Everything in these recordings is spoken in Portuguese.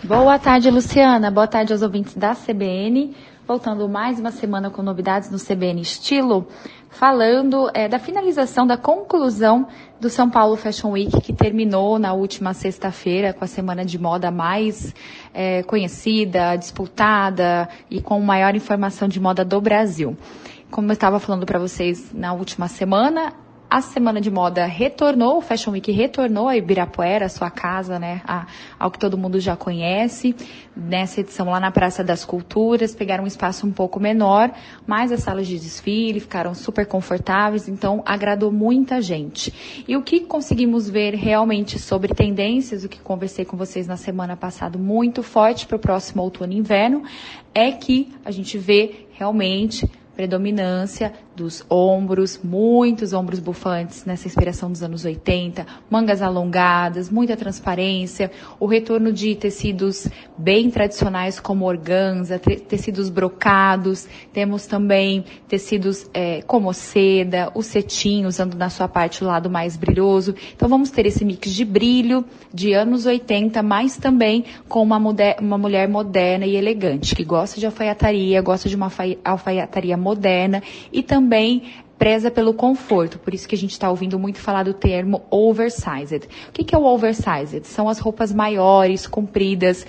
Boa tarde, Luciana. Boa tarde aos ouvintes da CBN. Voltando mais uma semana com novidades no CBN Estilo, falando da finalização, da conclusão do São Paulo Fashion Week, que terminou na última sexta-feira com a semana de moda mais conhecida, disputada e com maior informação de moda do Brasil. Como eu estava falando para vocês na última semana, a semana de moda retornou, o Fashion Week retornou a Ibirapuera, sua casa, né, ao que todo mundo já conhece. Nessa edição lá na Praça das Culturas, pegaram um espaço um pouco menor, mas as salas de desfile ficaram super confortáveis, então agradou muita gente. E o que conseguimos ver realmente sobre tendências, o que conversei com vocês na semana passada, muito forte para o próximo outono e inverno, é que a gente vê realmente predominância dos ombros, muitos ombros bufantes nessa inspiração dos anos 80, mangas alongadas, muita transparência, o retorno de tecidos bem tradicionais como organza, tecidos brocados, temos também tecidos como seda, o cetim usando na sua parte o lado mais brilhoso. Então vamos ter esse mix de brilho de anos 80, mas também com uma mulher moderna e elegante, que gosta de alfaiataria, gosta de uma alfaiataria moderna e também preza pelo conforto, por isso que a gente está ouvindo muito falar do termo oversized. O que é o oversized? São as roupas maiores, compridas,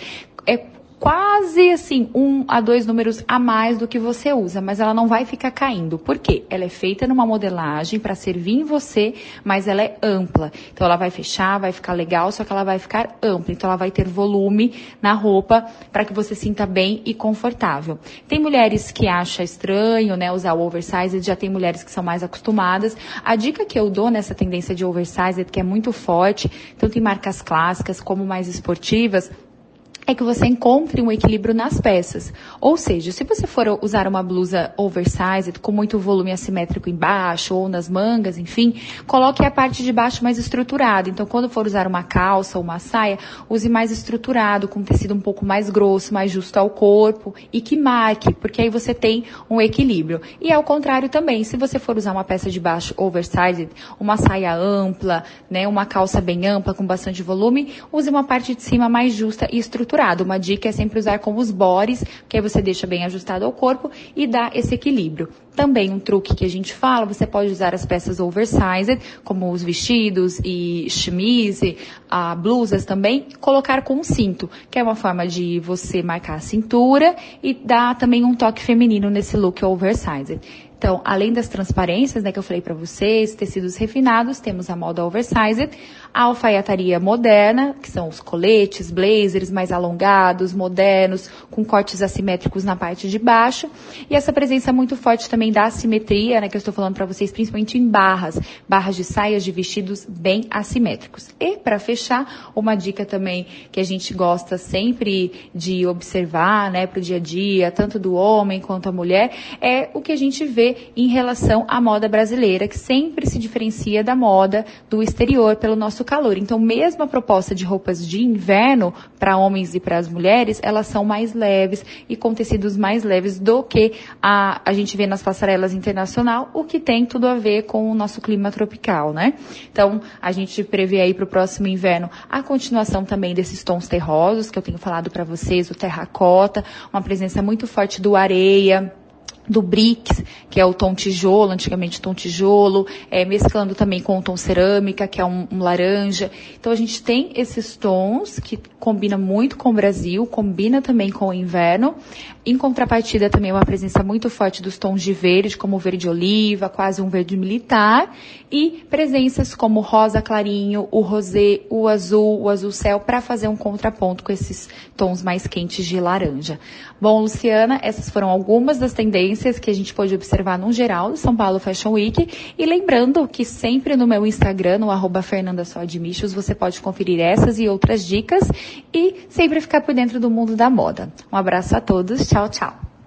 quase assim, 1 a 2 números a mais do que você usa, mas ela não vai ficar caindo. Por quê? Ela é feita numa modelagem para servir em você, mas ela é ampla. Então ela vai fechar, vai ficar legal, só que ela vai ficar ampla. Então ela vai ter volume na roupa para que você sinta bem e confortável. Tem mulheres que acham estranho, né, usar o oversized, já tem mulheres que são mais acostumadas. A dica que eu dou nessa tendência de oversized, que é muito forte, tanto em marcas clássicas como mais esportivas, é que você encontre um equilíbrio nas peças. Ou seja, se você for usar uma blusa oversized, com muito volume assimétrico embaixo, ou nas mangas, enfim, coloque a parte de baixo mais estruturada. Então, quando for usar uma calça ou uma saia, use mais estruturado, com tecido um pouco mais grosso, mais justo ao corpo, e que marque, porque aí você tem um equilíbrio. E ao contrário também, se você for usar uma peça de baixo oversized, uma saia ampla, né, uma calça bem ampla, com bastante volume, use uma parte de cima mais justa e estruturada. Uma dica é sempre usar com os bores, que aí você deixa bem ajustado ao corpo e dá esse equilíbrio. Também um truque que a gente fala, você pode usar as peças oversized, como os vestidos e chemise, blusas também, colocar com um cinto, que é uma forma de você marcar a cintura e dar também um toque feminino nesse look oversized. Então, além das transparências, né, que eu falei para vocês, tecidos refinados, temos a moda oversized, a alfaiataria moderna, que são os coletes, blazers mais alongados, modernos, com cortes assimétricos na parte de baixo, e essa presença muito forte também da assimetria, né, que eu estou falando para vocês, principalmente em barras de saias, de vestidos bem assimétricos. E, para fechar, uma dica também que a gente gosta sempre de observar, né, para o dia a dia, tanto do homem quanto a mulher, é o que a gente vê em relação à moda brasileira, que sempre se diferencia da moda do exterior pelo nosso calor. Então, mesmo a proposta de roupas de inverno para homens e para as mulheres, elas são mais leves e com tecidos mais leves do que a gente vê nas passarelas internacional, o que tem tudo a ver com o nosso clima tropical, né? Então, a gente prevê aí para o próximo inverno a continuação também desses tons terrosos, que eu tenho falado para vocês, o terracota, uma presença muito forte do areia, do Brix, que é o tom tijolo, antigamente tom tijolo, mesclando também com o tom cerâmica, que é um laranja. Então a gente tem esses tons que combina muito com o Brasil, combina também com o inverno. Em contrapartida também uma presença muito forte dos tons de verde, como o verde oliva, quase um verde militar, e presenças como o rosa clarinho, o rosé, o azul céu, para fazer um contraponto com esses tons mais quentes de laranja. Bom, Luciana, essas foram algumas das tendências que a gente pode observar no geral do São Paulo Fashion Week. E lembrando que sempre no meu Instagram, no @fernandasoadmichos, você pode conferir essas e outras dicas e sempre ficar por dentro do mundo da moda. Um abraço a todos, tchau, tchau.